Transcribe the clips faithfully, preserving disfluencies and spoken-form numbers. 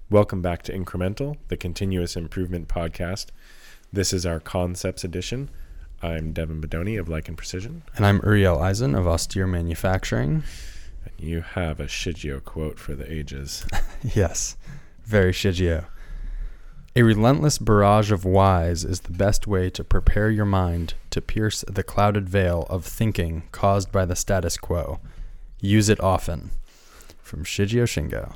Welcome back to Incremental, the continuous improvement podcast. This is our concepts edition. I'm Devin Bedoni of Like and Precision. And I'm Uriel Eisen of Austere Manufacturing. And you have a Shigeo quote for the ages. Yes, very Shigeo. A relentless barrage of whys is the best way to prepare your mind to pierce the clouded veil of thinking caused by the status quo. Use it often. From Shigeo Shingo.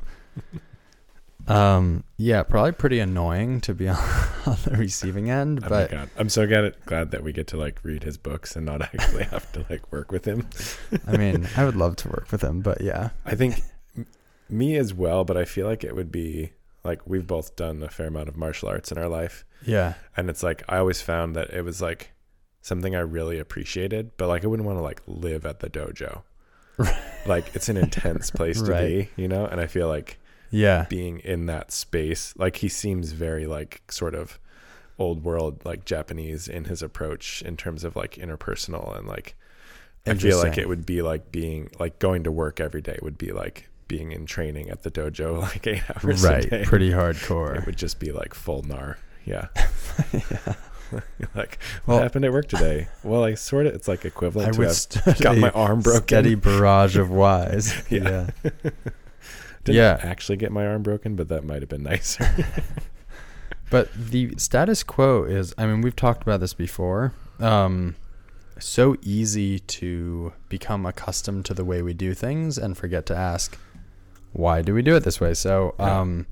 Um, yeah, probably pretty annoying to be on, on the receiving end, Oh but my God. I'm so glad, glad that we get to like read his books and not actually have to like work with him. I mean, I would love to work with him, but yeah. I think m- me as well, but I feel like it would be like we've both done a fair amount of martial arts in our life. Yeah. And it's like I always found that it was like something I really appreciated, but like I wouldn't want to like live at the dojo. Like it's an intense place to Right. be, you know? And I feel like Yeah. being in that space, like he seems very like sort of old world, like Japanese in his approach in terms of like interpersonal, and like I feel like it would be like being like going to work every day would be like being in training at the dojo like eight hours Right. a day. Pretty hardcore. It would just be like full gnar. Yeah. Yeah. Like what Well, happened at work today? Well, I sort of it's like equivalent I to withstood I've got a my arm broken. steady barrage of whys. Yeah. Yeah. Didn't Yeah. actually get my arm broken, but that might have been nicer. But the status quo is, I mean, we've talked about this before. Um, so easy to become accustomed to the way we do things and forget to ask, why do we do it this way? So Yeah. um,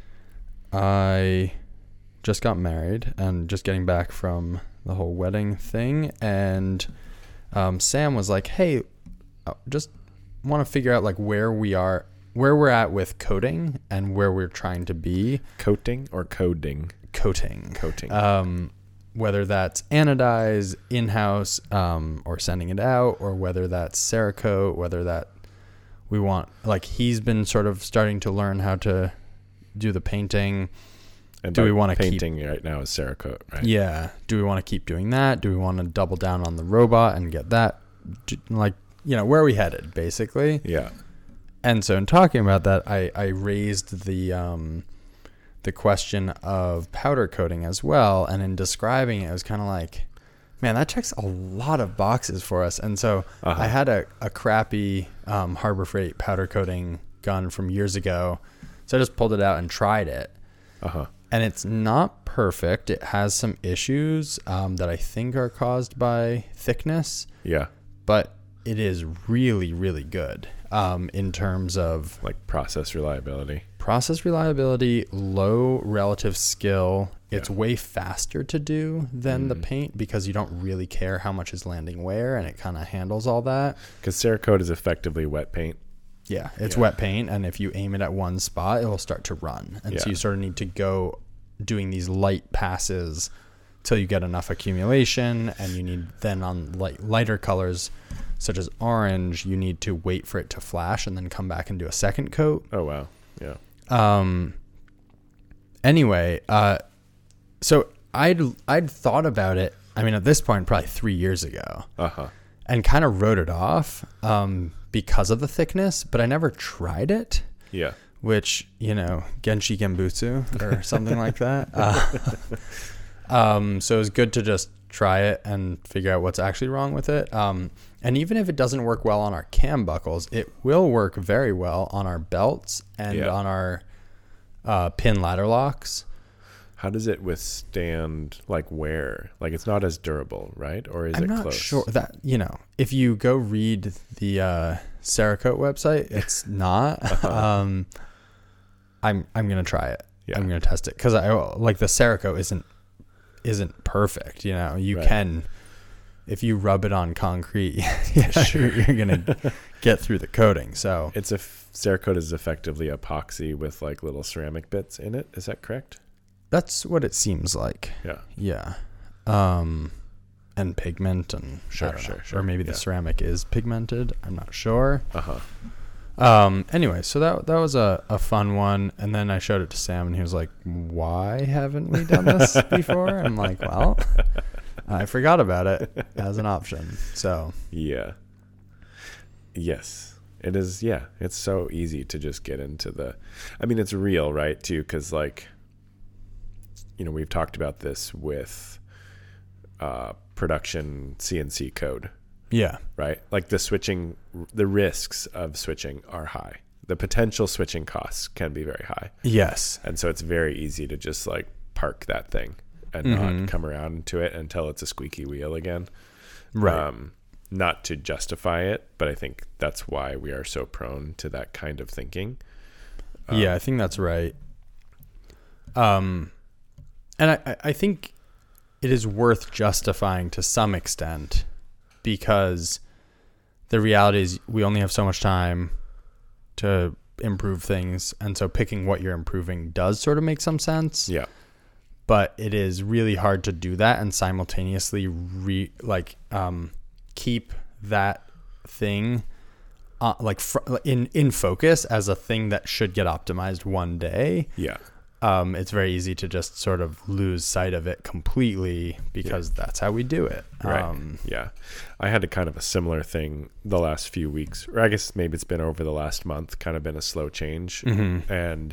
I just got married and just getting back from the whole wedding thing. And um, Sam was like, hey, uh, just want to figure out like where we are, where we're at with coding and where we're trying to be. Coating or coding? Coating. Coating. Um, whether that's anodize in-house um, or sending it out, or whether that's Cerakote, whether that we want, like he's been sort of starting to learn how to do the painting. And do by we want to keep painting right now is Cerakote, right? Yeah. Do we want to keep doing that? Do we want to double down on the robot and get that? Do, like, you know, where are we headed, basically? Yeah. And so in talking about that, I, I raised the um, the question of powder coating as well. And in describing it, it was kind of like, man, that checks a lot of boxes for us. And so Uh-huh. I had a, a crappy um, Harbor Freight powder coating gun from years ago. So I just pulled it out and tried it. Uh-huh. And it's not perfect. It has some issues um, that I think are caused by thickness, Yeah. but it is really, really good um, in terms of Like process reliability. process reliability, low relative skill. It's Yeah. way faster to do than the Mm. paint because you don't really care how much is landing where, and it kind of handles all that. Because Cerakote is effectively wet paint. Yeah, it's Yeah. wet paint, and if you aim it at one spot, it will start to run. And so Yeah. you sort of need to go doing these light passes till you get enough accumulation, and you need then on light, lighter colors such as orange, you need to wait for it to flash and then come back and do a second coat. Oh, wow. Yeah. Um. Anyway, uh, so I'd I'd thought about it. I mean, at this point, probably three years ago, Uh-huh. and kind of wrote it off um, because of the thickness, but I never tried it. Yeah. Which, you know, Genshi Genbutsu or something like that. Uh, um, so it was good to just try it and figure out what's actually wrong with it. Um, and even if it doesn't work well on our cam buckles, it will work very well on our belts and Yeah. on our uh, pin ladder locks. How does it withstand like wear? Like it's not as durable, right? Or is I'm it not close? sure that, you know, if you go read the uh, Cerakote website, it's not. um, I'm I'm gonna try it. Yeah. I'm gonna test it because I like the Cerakote isn't isn't perfect. You know, you Right. can if you rub it on concrete, yeah, Sure. you're, you're gonna get through the coating. So It's a f- Cerakote is effectively epoxy with like little ceramic bits in it. Is that correct? that's what it seems like. Yeah. Yeah. Um, and pigment and Sure, I don't sure, know. sure. Or maybe Yeah. the ceramic is pigmented. I'm not sure. Uh-huh. Um, anyway, so that that was a, a fun one. And then I showed it to Sam and he was like, why haven't we done this before? I'm like, well, I forgot about it as an option. So Yeah. Yes. It is, yeah. It's so easy to just get into the, I mean, it's real, right, too, because, like, you know, we've talked about this with uh, production C N C code. Yeah. Right? Like, the switching, the risks of switching are high. The potential switching costs can be very high. Yes. And so it's very easy to just, like, park that thing and mm-hmm. not come around to it until it's a squeaky wheel again. Right. Um, not to justify it, but I think that's why we are so prone to that kind of thinking. Um, yeah, I think that's right. Um, and I, I think it is worth justifying to some extent, because the reality is we only have so much time to improve things. And so picking what you're improving does sort of make some sense. Yeah. But it is really hard to do that and simultaneously re like, um, keep that thing uh, like fr- in in focus as a thing that should get optimized one day. Yeah. Um, it's very easy to just sort of lose sight of it completely because yeah. that's how we do it. Right. Um, yeah. I had a kind of a similar thing the last few weeks, or I guess maybe it's been over the last month, kind of been a slow change. Mm-hmm. And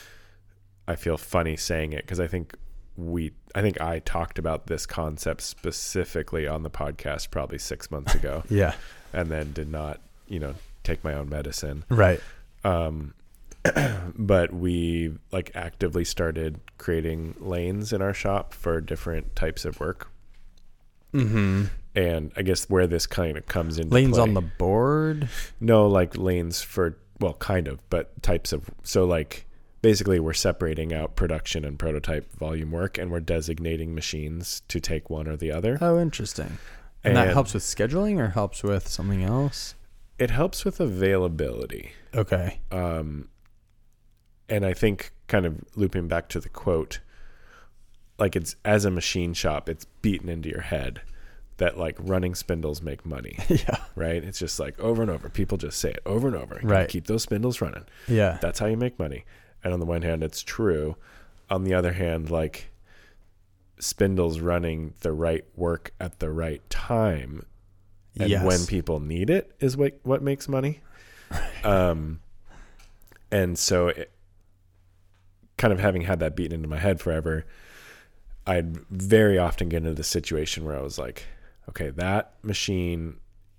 I feel funny saying it because I think we, I think I talked about this concept specifically on the podcast probably six months ago. Yeah. And then did not, you know, take my own medicine. Right. Um, but we like actively started creating lanes in our shop for different types of work. Mm-hmm. And I guess where this kind of comes into lanes play, on the board? No, like lanes for, well, kind of, but types of, so like, basically, we're separating out production and prototype volume work, and we're designating machines to take one or the other. Oh, interesting. And, and that helps with scheduling or helps with something else? It helps with availability. Okay. Um, and I think kind of looping back to the quote, like it's as a machine shop, it's beaten into your head that like running spindles make money. Yeah. Right? It's just like over and over. People just say it over and over. Right. Keep those spindles running. Yeah. That's how you make money. And on the one hand, it's true. On the other hand, like spindles running the right work at the right time and yes. when people need it is what, what makes money. um, and so it, kind of having had that beaten into my head forever, I'd very often get into the situation where I was like, okay, that machine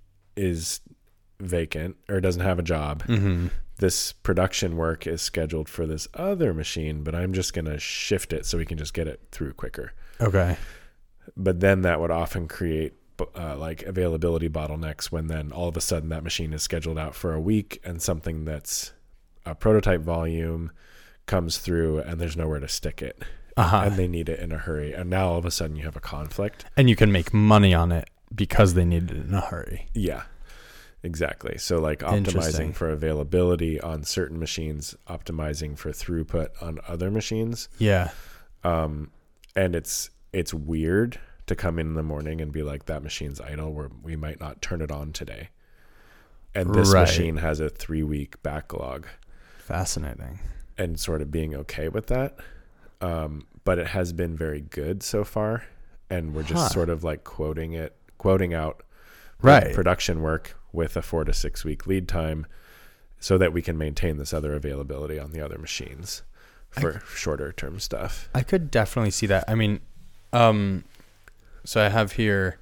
is vacant or doesn't have a job. Mm-hmm. This production work is scheduled for this other machine, but I'm just going to shift it so we can just get it through quicker. Okay. But then that would often create uh, like availability bottlenecks when then all of a sudden that machine is scheduled out for a week and something that's a prototype volume comes through and there's nowhere to stick it. Uh-huh. And they need it in a hurry. And now all of a sudden you have a conflict. And you can make money on it because they need it in a hurry. Yeah. Exactly. So like optimizing for availability on certain machines, optimizing for throughput on other machines. Yeah. Um, and it's it's weird to come in in the morning and be like, that machine's idle, where we might not turn it on today. And this right. machine has a three week backlog. Fascinating. And sort of being okay with that. Um, but it has been very good so far. And we're just huh. sort of like quoting it, quoting out right. production work with a four to six week lead time so that we can maintain this other availability on the other machines for I, shorter term stuff. I could definitely see that. I mean, um, so I have here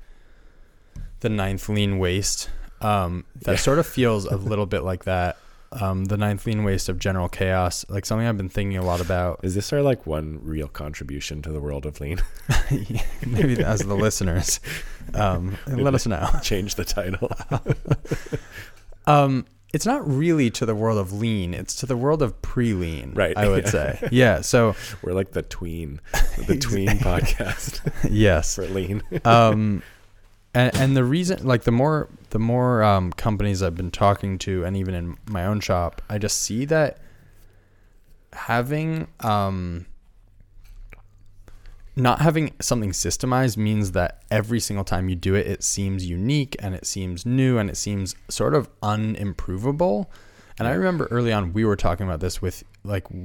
the ninth lean waste. Um, that yeah. sort of feels a little bit like that. Um, the ninth lean waste of general chaos, like something I've been thinking a lot about. Is this our like one real contribution to the world of lean? Maybe as the listeners, um, let us know. Change the title. um, it's not really to the world of lean. It's to the world of pre-lean, right? I would say. Yeah. So we're like the tween, the tween podcast. Yes. For lean. um, And, and the reason, like the more the more um, companies I've been talking to, and even in my own shop, I just see that having um, not having something systemized means that every single time you do it, it seems unique and it seems new and it seems sort of unimprovable. And I remember early on we were talking about this with like when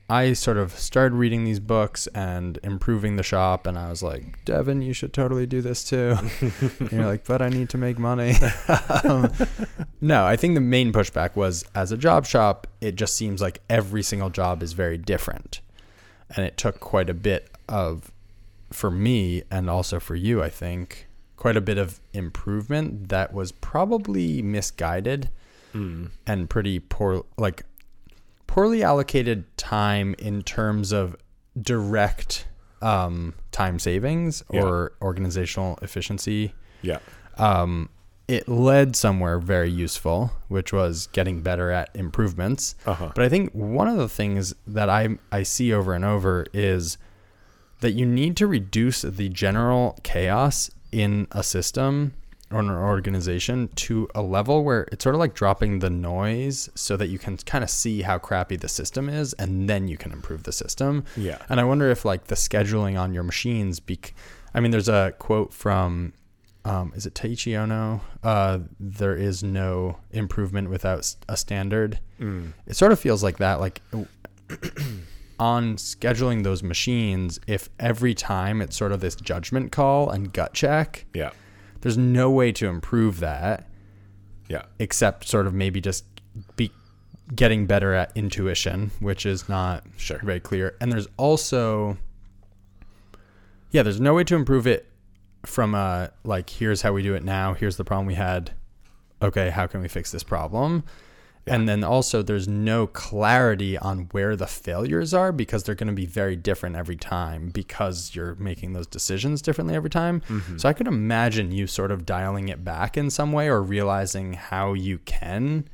I sort of started reading these books and improving the shop, and I was like, Devin, you should totally do this too. And you're like, but I need to make money. um, no, I think the main pushback was, as a job shop, it just seems like every single job is very different. And it took quite a bit of, for me and also for you, I think, quite a bit of improvement that was probably misguided mm. and pretty poor, like, poorly allocated time in terms of direct um, time savings or yeah. organizational efficiency. Yeah. Um, it led somewhere very useful, which was getting better at improvements. Uh-huh. But I think one of the things that I I see over and over is that you need to reduce the general chaos in a system or an organization to a level where it's sort of like dropping the noise so that you can kind of see how crappy the system is, and then you can improve the system. Yeah. And I wonder if like the scheduling on your machines, bec- I mean, there's a quote from, um, is it Taiichi Ono? Uh, there is no improvement without a standard. Mm. It sort of feels like that, like on scheduling those machines, if every time it's sort of this judgment call and gut check. Yeah. There's no way to improve that. Yeah. Except sort of maybe just be getting better at intuition, which is not sure. very clear. And there's also, yeah, there's no way to improve it from a, like, here's how we do it now. Here's the problem we had. Okay, how can we fix this problem? Yeah. And then also there's no clarity on where the failures are, because they're going to be very different every time because you're making those decisions differently every time. Mm-hmm. So I could imagine you sort of dialing it back in some way, or realizing how you can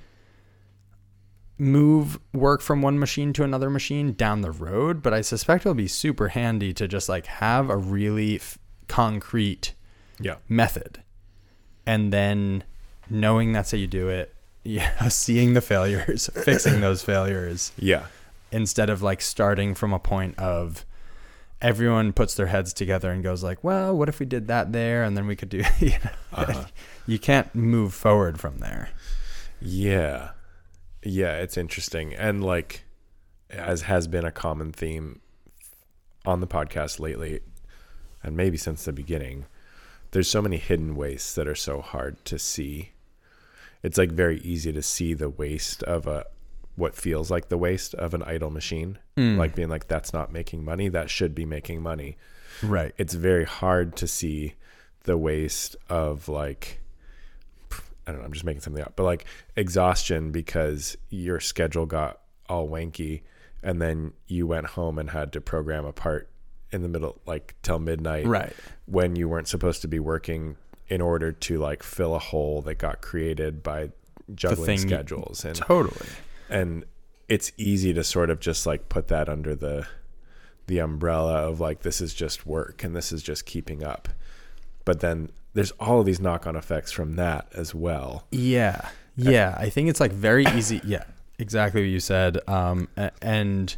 move work from one machine to another machine down the road. But I suspect it'll be super handy to just like have a really f- concrete yeah. method. And then knowing that's how you do it, yeah, seeing the failures, fixing those failures. Yeah. Instead of like starting from a point of everyone puts their heads together and goes like, well, what if we did that there? And then we could do, you know, uh-huh. You can't move forward from there. Yeah. Yeah. It's interesting. And like, as has been a common theme on the podcast lately, and maybe since the beginning, there's so many hidden wastes that are so hard to see. It's like very easy to see the waste of a, what feels like the waste of an idle machine, mm. like being like, that's not making money. That should be making money. Right. It's very hard to see the waste of like, I don't know, I'm just making something up, but like exhaustion because your schedule got all wanky and then you went home and had to program a part in the middle, like till midnight, right, when you weren't supposed to be working, in order to like fill a hole that got created by juggling schedules. And totally. And it's easy to sort of just like put that under the, the umbrella of like, this is just work and this is just keeping up. But then there's all of these knock-on effects from that as well. Yeah. Yeah. I think it's like very easy. Yeah, exactly what you said. Um, and,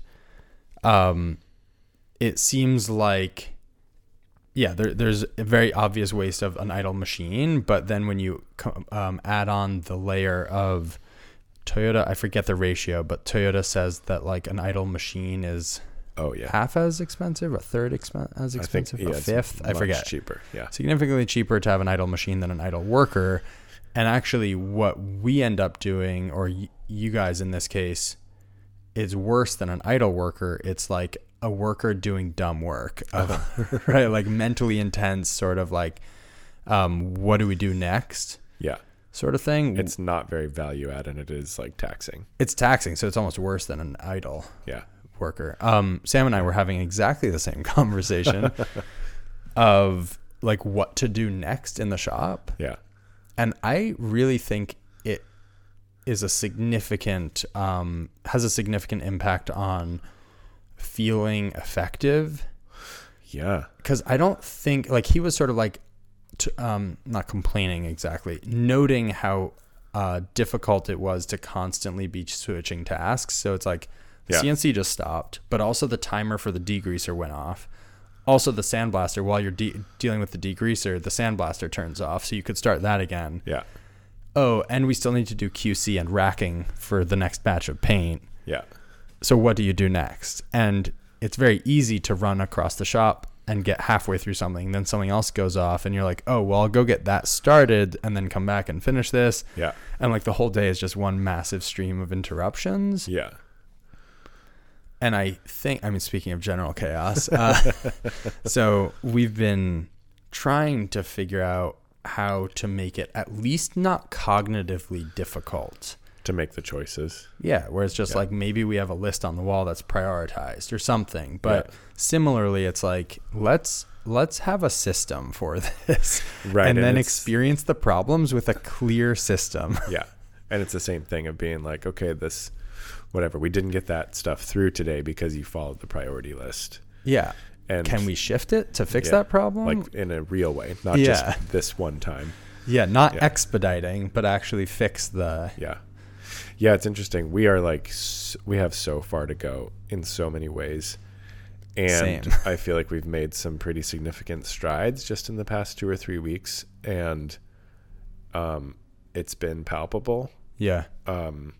um, it seems like, yeah, there, there's a very obvious waste of an idle machine, but then when you um, add on the layer of Toyota, I forget the ratio, but Toyota says that like an idle machine is oh yeah half as expensive, a third exp- as expensive, I think, yeah, a fifth, I forget. Cheaper, yeah, significantly cheaper to have an idle machine than an idle worker. And actually, what we end up doing, or y- you guys in this case, is worse than an idle worker. It's like a worker doing dumb work, uh, right? Like mentally intense, sort of like, um, what do we do next? Yeah. Sort of thing. It's not very value add, and it is like taxing. It's taxing. So it's almost worse than an idle yeah. worker. Um, Sam and I were having exactly the same conversation of like what to do next in the shop. Yeah. And I really think it is a significant, um, has a significant impact on feeling effective. Yeah. Because I don't think, like, he was sort of like, t- um, not complaining exactly, noting how uh, difficult it was to constantly be switching tasks. So it's like the yeah. C N C just stopped, but also the timer for the degreaser went off. Also the sandblaster, while you're de- dealing with the degreaser, the sandblaster turns off. So you could start that again. Yeah. Oh, and we still need to do Q C and racking for the next batch of paint. Yeah. so what do you do next? And it's very easy to run across the shop and get halfway through something, then something else goes off and you're like, oh, well, I'll go get that started and then come back and finish this. Yeah. And like the whole day is just one massive stream of interruptions. Yeah. And I think, I mean, speaking of general chaos, uh, so we've been trying to figure out how to make it at least not cognitively difficult. To make the choices. Yeah, where it's just yeah. like maybe we have a list on the wall that's prioritized or something. But yeah. similarly, it's like let's let's have a system for this, right? And, and then experience the problems with a clear system. Yeah, and it's the same thing of being like, okay, this, whatever, we didn't get that stuff through today because you followed the priority list. Yeah. And can we shift it to fix yeah, that problem? Like in a real way, not yeah. just this one time. Yeah, not yeah. expediting, but actually fix the. Yeah. Yeah, it's interesting. We are like, we have so far to go in so many ways. And Same. I feel like we've made some pretty significant strides just in the past two or three weeks. And um, it's been palpable. Yeah. Um,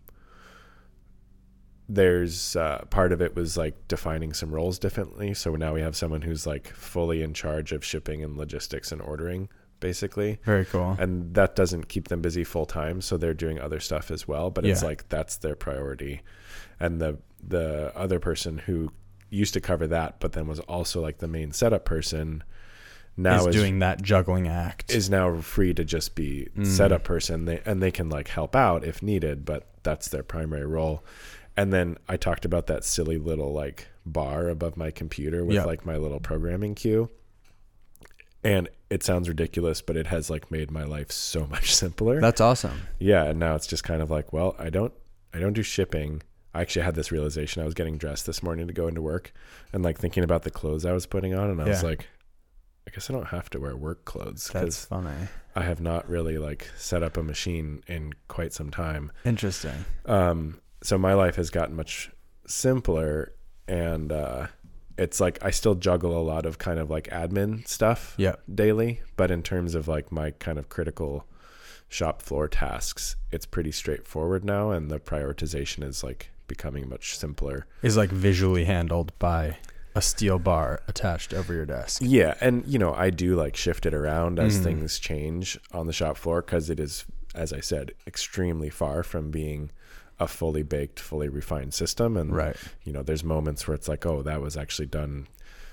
there's uh, part of it was like defining some roles differently. So now we have someone who's like fully in charge of shipping and logistics and ordering, basically. Very cool. And that doesn't keep them busy full time, so they're doing other stuff as well, but yeah. it's like that's their priority. And the the other person who used to cover that but then was also like the main setup person now is, is doing that juggling act, is now free to just be mm. setup person. They and they can like help out if needed, but that's their primary role. And then I talked about that silly little like bar above my computer with yep. like my little programming queue. And it sounds ridiculous, but it has like made my life so much simpler. That's awesome. Yeah. And now it's just kind of like, well, I don't, I don't do shipping. I actually had this realization. I was getting dressed this morning to go into work and like thinking about the clothes I was putting on. And I yeah. was like, I guess I don't have to wear work clothes. That's funny. I have not really like set up a machine in quite some time. Interesting. Um, so my life has gotten much simpler, and, uh, it's like I still juggle a lot of kind of like admin stuff yep. daily, but in terms of like my kind of critical shop floor tasks, it's pretty straightforward now, and the prioritization is like becoming much simpler. Is like visually handled by a steel bar attached over your desk. Yeah, and you know, I do like shift it around as Mm. things change on the shop floor because it is, as I said, extremely far from being a fully baked, fully refined system. And, right. you know, there's moments where it's like, oh, that was actually done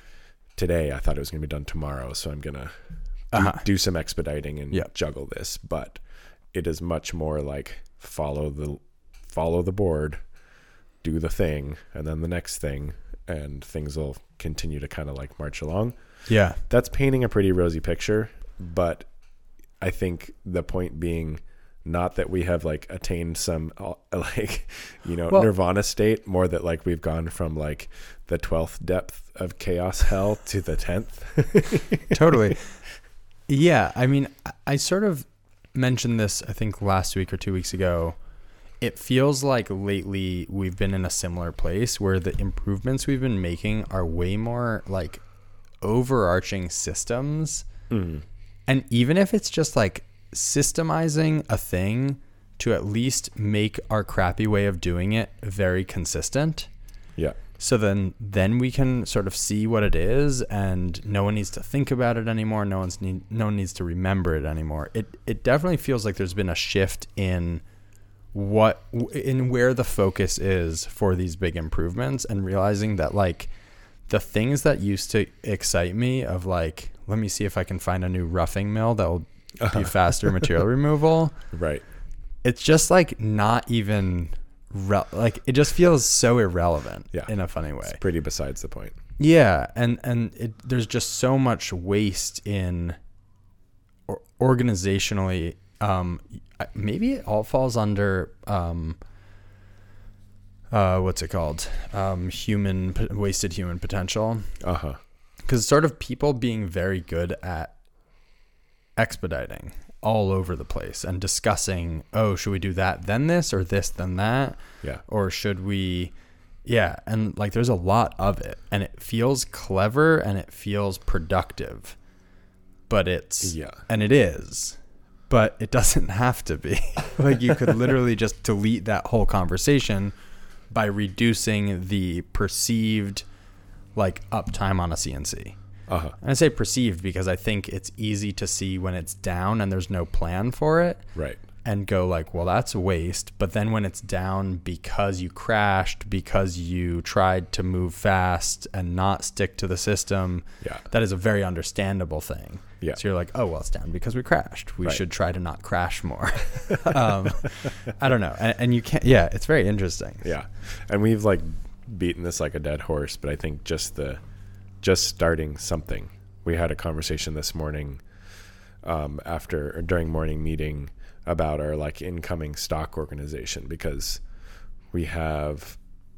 today. I thought it was going to be done tomorrow. So I'm going to uh-huh. do, do some expediting and yep. juggle this. But it is much more like follow the, follow the board, do the thing, and then the next thing, and things will continue to kind of like march along. Yeah. That's painting a pretty rosy picture. But I think the point being, not that we have like attained some like, you know, well, nirvana state, more that like we've gone from like the twelfth depth of chaos hell to the tenth. Totally. Yeah. I mean, I sort of mentioned this, I think last week or two weeks ago. It feels like lately we've been in a similar place where the improvements we've been making are way more like overarching systems. Mm. And even if it's just like systemizing a thing to at least make our crappy way of doing it very consistent. Yeah. So then then we can sort of see what it is, and no one needs to think about it anymore. No one's need no one needs to remember it anymore. It it definitely feels like there's been a shift in what in where the focus is for these big improvements, and realizing that like the things that used to excite me of like, let me see if I can find a new roughing mill that will be faster material removal. Right. It's just like not even re- like it just feels so irrelevant yeah. in a funny way. It's pretty besides the point. Yeah. And, and it, there's just so much waste in or organizationally. Um, maybe it all falls under, um, uh, what's it called? Um, human wasted human potential. Uh-huh. Cause it's sort of people being very good at expediting all over the place and discussing, oh, should we do that, then this, or this, then that? Yeah. Or should we, yeah. And like, there's a lot of it, and it feels clever and it feels productive, but it's, yeah. and it is, but it doesn't have to be. Like you could literally just delete that whole conversation, by reducing the perceived like uptime on a C N C. Uh-huh. And I say perceived because I think it's easy to see when it's down and there's no plan for it. Right. And go like, well, that's a waste. But then when it's down because you crashed, because you tried to move fast and not stick to the system, yeah, that is a very understandable thing. Yeah. So you're like, oh, well, it's down because we crashed. We right. should try to not crash more. um, I don't know. And, and you can't, yeah, it's very interesting. Yeah. And we've like beaten this like a dead horse, but I think just the, just starting something. We had a conversation this morning um, after or during morning meeting about our like incoming stock organization, because we have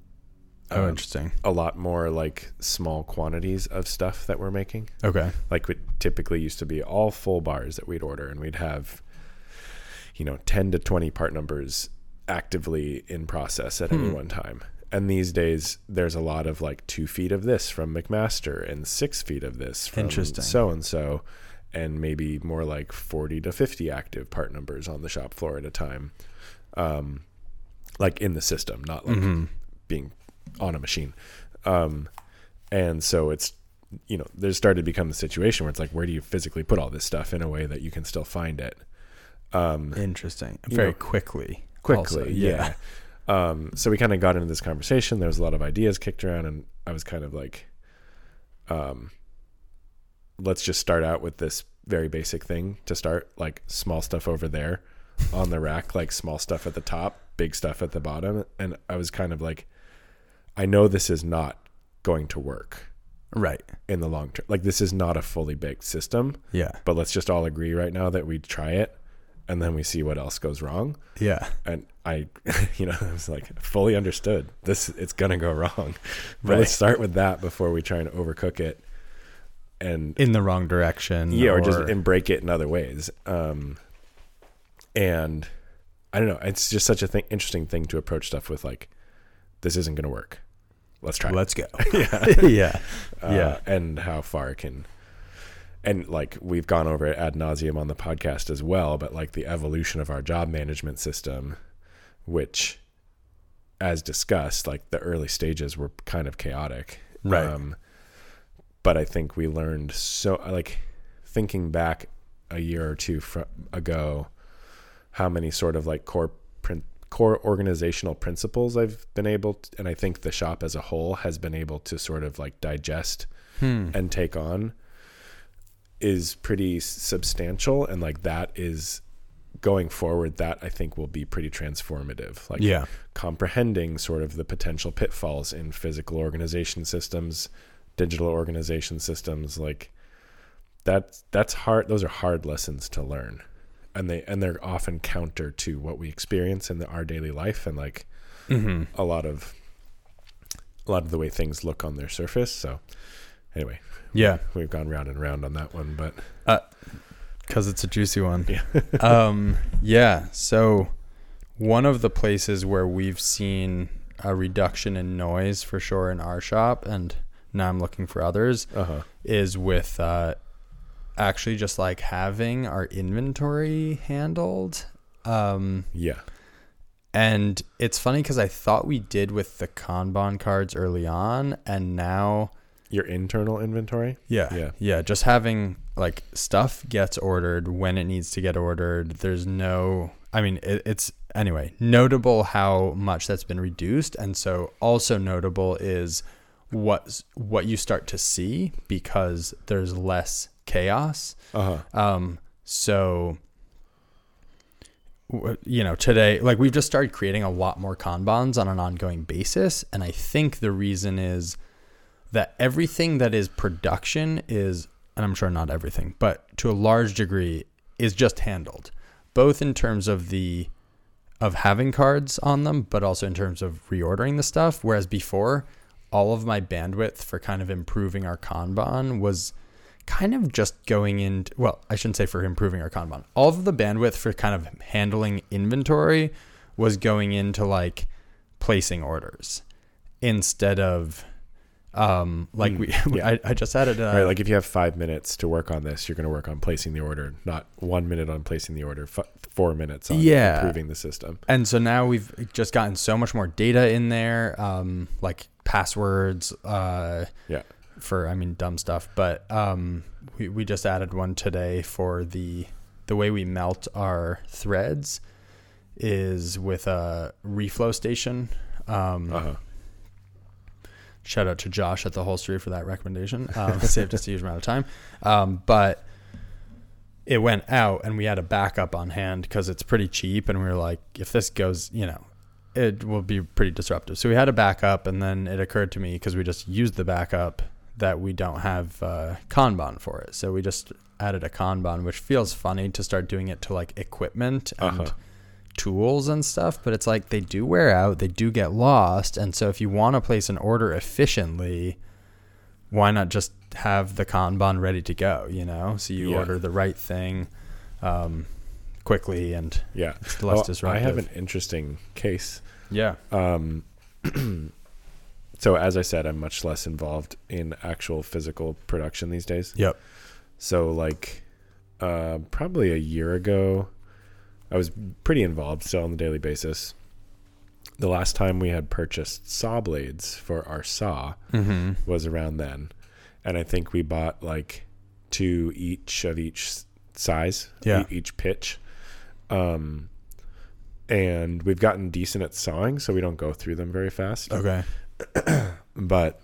oh um, interesting a lot more like small quantities of stuff that we're making. Okay. Like it typically used to be all full bars that we'd order, and we'd have, you know, ten to twenty part numbers actively in process at hmm. any one time. And these days there's a lot of like two feet of this from McMaster and six feet of this from so and so, and maybe more like forty to fifty active part numbers on the shop floor at a time, um, like in the system, not like mm-hmm. being on a machine. Um, and so it's, you know, there's started to become the situation where it's like, where do you physically put all this stuff in a way that you can still find it? Um, Interesting. Very know, quickly. Quickly, also, yeah. yeah. Um, so we kind of got into this conversation. There was a lot of ideas kicked around, and I was kind of like, um, let's just start out with this very basic thing to start, like small stuff over there on the rack, like small stuff at the top, big stuff at the bottom. And I was kind of like, I know this is not going to work right in the long term. Like this is not a fully baked system. Yeah. But let's just all agree right now that we try it, and then we see what else goes wrong. Yeah. And I, you know, I was like, fully understood this, it's going to go wrong, but right. let's start with that before we try and overcook it. And in the wrong direction. Yeah. Or, or just and break it in other ways. Um, and I don't know, it's just such a thing, interesting thing to approach stuff with, like, this isn't going to work. Let's try. Let's it. go. yeah. yeah. Uh, yeah. And how far it can, and like we've gone over it ad nauseum on the podcast as well, but like the evolution of our job management system, which as discussed, like the early stages were kind of chaotic. Right. Um, but I think we learned so, like thinking back a year or two fr- ago, how many sort of like core print, core organizational principles I've been able to, and I think the shop as a whole has been able to sort of like digest hmm. and take on, is pretty substantial. And like that is going forward, that I think will be pretty transformative. Like yeah. comprehending sort of the potential pitfalls in physical organization systems, digital organization systems, like that's, that's hard. Those are hard lessons to learn. And they, and they're often counter to what we experience in the, our daily life. And like mm-hmm. a lot of, a lot of the way things look on their surface. So anyway, yeah, we've gone round and round on that one, but uh, cause it's a juicy one. Yeah. um, yeah. So one of the places where we've seen a reduction in noise for sure in our shop, and now I'm looking for others, uh-huh. is with, uh, actually just like having our inventory handled. Um, yeah. And it's funny because I thought we did with the Kanban cards early on, and now your internal inventory. Yeah. Yeah. Yeah. Just having like stuff gets ordered when it needs to get ordered. There's no, I mean, it, it's anyway, notable how much that's been reduced. And so also notable is what, what you start to see because there's less chaos. Uh-huh. Um, so, you know, today, like we've just started creating a lot more Kanbans on an ongoing basis. And I think the reason is that everything that is production is, and I'm sure not everything, but to a large degree is just handled, both in terms of the, of having cards on them, but also in terms of reordering the stuff. Whereas before, all of my bandwidth for kind of improving our Kanban was kind of just going in, well, I shouldn't say for improving our Kanban. All of the bandwidth for kind of handling inventory was going into like placing orders instead of, Um, like Mm, we, yeah. I, I just added, uh, Right, like if you have five minutes to work on this, you're going to work on placing the order, not one minute on placing the order, f- four minutes on Yeah. improving the system. and so now we've just gotten so much more data in there, um, like passwords, uh, Yeah. for, I mean, dumb stuff, but, um, we, we just added one today for the, the way we melt our threads is with a reflow station. Um, Uh-huh. Shout out to Josh at the Holstery for that recommendation. Um, saved us a huge amount of time. Um, but it went out and we had a backup on hand because it's pretty cheap. And we were like, if this goes, you know, it will be pretty disruptive. So we had a backup, and then it occurred to me, because we just used the backup, that we don't have uh, Kanban for it. So we just added a Kanban, which feels funny to start doing it to like equipment and Uh-huh. tools and stuff, but it's like they do wear out, they do get lost. And so if you want to place an order efficiently, why not just have the Kanban ready to go, you know? So you Yeah. order the right thing um, quickly, and Yeah. it's less Well, disruptive. I have an interesting case. Yeah. Um, so as I said, I'm much less involved in actual physical production these days. Yep. So like uh, probably a year ago, I was pretty involved still on a daily basis. The last time we had purchased saw blades for our saw Mm-hmm. was around then. And I think we bought like two each of each s- size, Yeah. e- each pitch. Um, and we've gotten decent at sawing, so we don't go through them very fast. Okay. But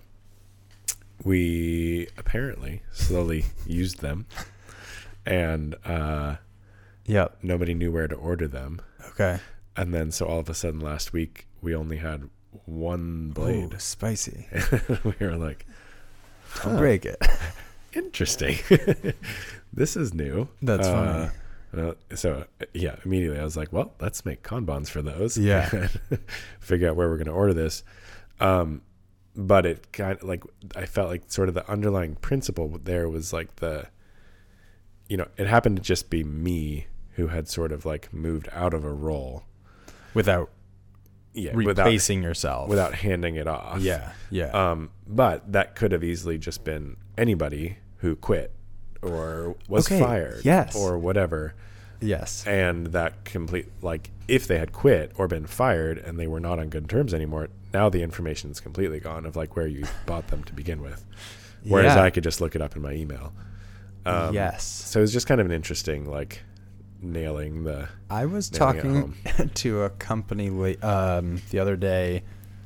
we apparently slowly used them. And uh, Yep. nobody knew where to order them. Okay. And then so all of a sudden last week, we only had one blade. Ooh, spicy. we were like, Don't huh, break it. interesting. This is new. That's Uh, funny. uh, so yeah, immediately I was like, well, let's make Kanbans for those. Yeah. and figure out where we're going to order this. Um, but it kind of like, I felt like sort of the underlying principle there was like the, you know, it happened to just be me who had sort of like moved out of a role. Without Yeah. replacing yourself. Without, without handing it off. Yeah. Yeah. Um, but that could have easily just been anybody who quit or was Okay, fired yes. or whatever. yes. And that complete, like, if they had quit or been fired and they were not on good terms anymore, now the information is completely gone of like where you bought them to begin with. Whereas Yeah. I could just look it up in my email. Um, yes. So it was just kind of an interesting, like, nailing the. I was nailing it talking to a company la- um, the other day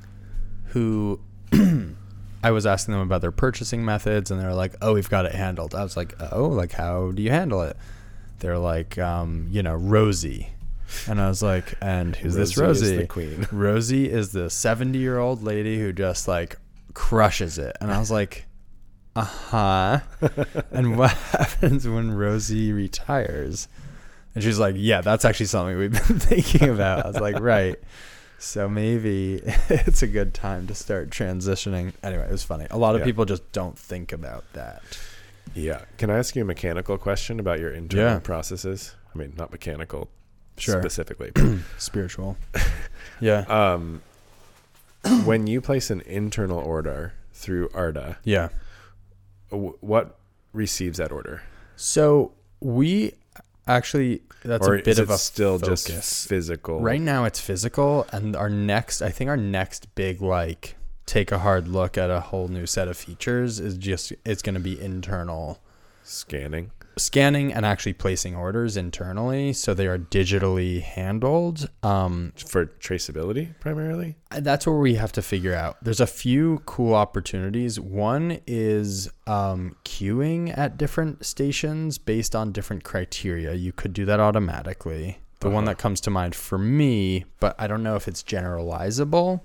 who I was asking them about their purchasing methods, and they're like, oh, we've got it handled. I was like, oh, like, how do you handle it? They're like, um, you know, Rosie. And I was like, and who's this Rosie is Rosie? the queen. Rosie is the seventy-year-old lady who just, like, crushes it. And I was like, uh-huh. And what happens when Rosie retires? And she's like, yeah, that's actually something we've been thinking about. I was like, right. So maybe it's a good time to start transitioning. Anyway, it was funny. A lot of Yeah. people just don't think about that. Yeah. Can I ask you a mechanical question about your internal Yeah. processes? I mean, not mechanical Sure. specifically. Spiritual. Yeah. Um, when you place an internal order through Arda, Yeah. w- what receives that order? So we actually, that's or a bit is of it a still focus. just physical? Right now it's physical, and our next, I think our next big, like, take a hard look at a whole new set of features is just, it's going to be internal Scanning. scanning and actually placing orders internally, so they are digitally handled. Um, For traceability primarily? that's where we have to figure out. There's a few cool opportunities. One is um, queuing at different stations based on different criteria. You could do that automatically. The Uh-huh. one that comes to mind for me, but I don't know if it's generalizable,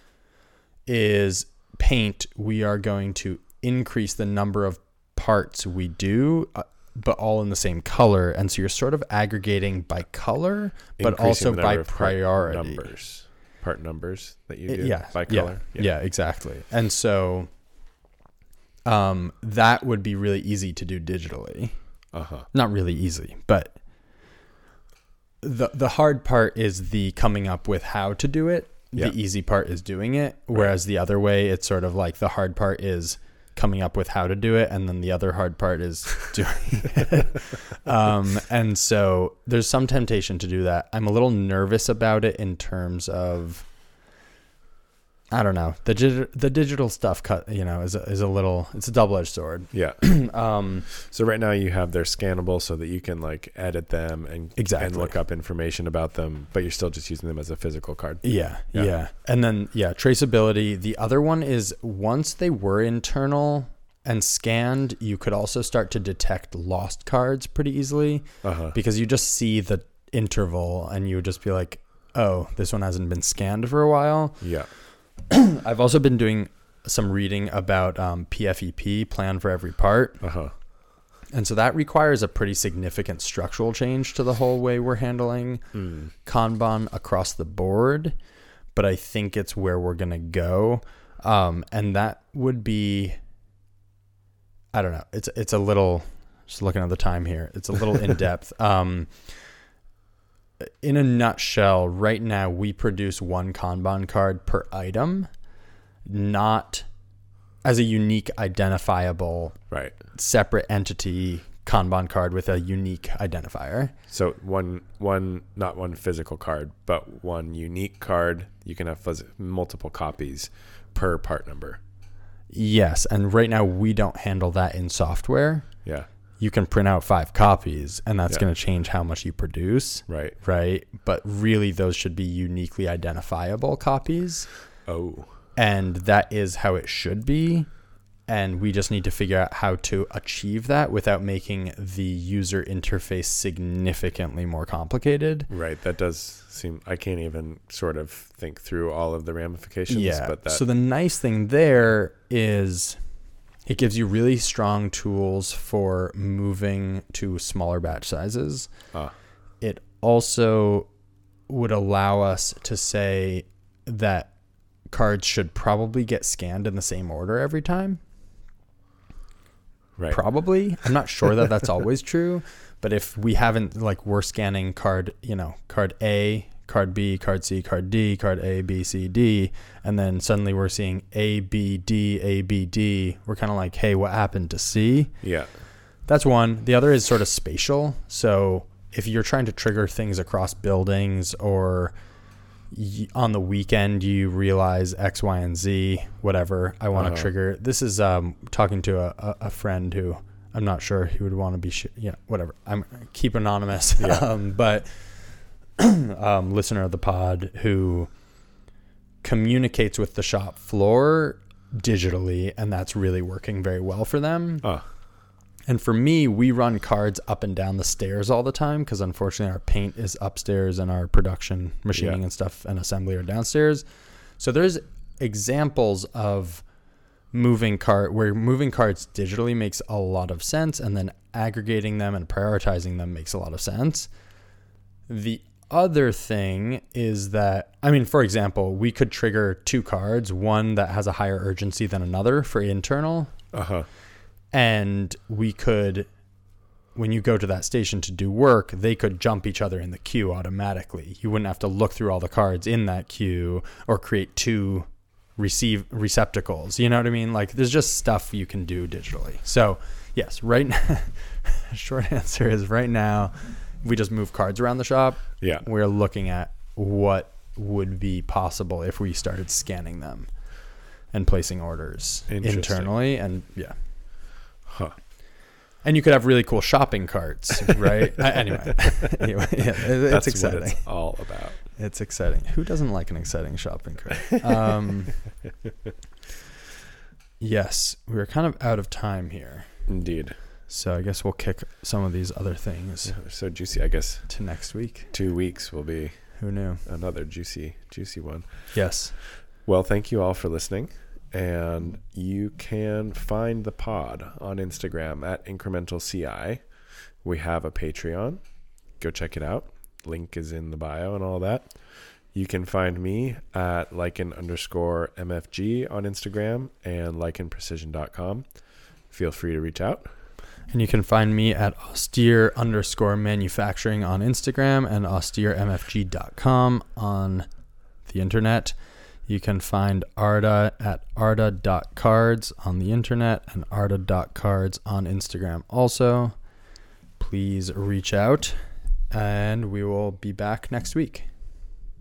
is paint. We are going to increase the number of parts we do, uh, but all in the same color. And so you're sort of aggregating by color, but Increasing also the by number of part priority. numbers. Part numbers that you Uh, do yeah, by yeah, color? Yeah. exactly. And so um, that would be really easy to do digitally. Uh-huh. Not really easy, but the the hard part is the coming up with how to do it. yeah. the easy part is doing it. Whereas right. the other way, it's sort of like the hard part is coming up with how to do it. And then the other hard part is doing it. Um, and so there's some temptation to do that. I'm a little nervous about it in terms of, I don't know, the dig- the digital stuff cut, you know, is a, is a little, it's a double-edged sword. Yeah. um, so right now you have they're scannable so that you can like edit them and, exactly. and look up information about them, but you're still just using them as a physical card. Yeah, yeah. Yeah. And then, yeah, traceability. The other one is once they were internal and scanned, you could also start to detect lost cards pretty easily uh-huh. because you just see the interval and you would just be like, oh, this one hasn't been scanned for a while. Yeah. I've also been doing some reading about um, P F E P, plan for every part. Uh-huh. And so that requires a pretty significant structural change to the whole way we're handling mm. Kanban across the board. But I think it's where we're going to go. Um, and that would be, I don't know, it's, it's a little, just looking at the time here, it's a little in depth. Um, in a nutshell, right now we produce one Kanban card per item, not as a unique identifiable right separate entity Kanban card with a unique identifier. So one one not one physical card, but one unique card. You can have phys- multiple copies per part number. Yes, and right now we don't handle that in software. Yeah. You can print out five copies and that's yeah. going to change how much you produce. Right. Right. But really those should be uniquely identifiable copies. Oh. And that is how it should be. And we just need to figure out how to achieve that without making the user interface significantly more complicated. Right. That does seem, I can't even sort of think through all of the ramifications. Yeah. But that... So the nice thing there is it gives you really strong tools for moving to smaller batch sizes. Ah. It also would allow us to say that cards should probably get scanned in the same order every time. Right. Probably. I'm not sure that that's always true, but if we haven't, like we're scanning card, you know, card A, card B, card C, card D, card A, B, C, D, and then suddenly we're seeing A, B, D, A, B, D. We're kind of like, hey, what happened to C? Yeah. That's one. The other is sort of spatial. So if you're trying to trigger things across buildings or y- on the weekend you realize X, Y, and Z, whatever, I want to uh-huh. trigger. This is um, talking to a, a, a friend who I'm not sure he would want to be, sh- yeah, whatever. I'm keep anonymous, yeah. um, but um, listener of the pod who communicates with the shop floor digitally, and that's really working very well for them. Uh. And for me, we run cards up and down the stairs all the time because unfortunately our paint is upstairs and our production machining yeah. and stuff and assembly are downstairs. So there's examples of moving card where moving cards digitally makes a lot of sense, and then aggregating them and prioritizing them makes a lot of sense. The other thing is that, I mean, for example, we could trigger two cards, one that has a higher urgency than another for internal. Uh-huh. And we could, when you go to that station to do work, they could jump each other in the queue automatically. You wouldn't have to look through all the cards in that queue or create two receive receptacles. You know what I mean? Like there's just stuff you can do digitally. So yes, right now, short answer is right now, we just move cards around the shop. Yeah. We're looking at what would be possible if we started scanning them and placing orders internally. And yeah. Huh. And you could have really cool shopping carts, right? uh, anyway, anyway yeah, it, That's it's exciting. What it's all about. It's exciting. Who doesn't like an exciting shopping cart? Um, yes, we were kind of out of time here. Indeed. So I guess we'll kick some of these other things. Yeah, they're so juicy. I guess to next week. Two weeks will be. Who knew? Another juicy, juicy one. Yes. Well, thank you all for listening. And you can find the pod on Instagram at Incremental C I. We have a Patreon. Go check it out. Link is in the bio and all that. You can find me at Lycan underscore M F G on Instagram and lycan precision dot com. Feel free to reach out. And you can find me at austere underscore manufacturing on Instagram and austere m f g dot com on the internet. You can find Arda at arda dot cards on the internet and arda dot cards on Instagram also. Please reach out, and we will be back next week.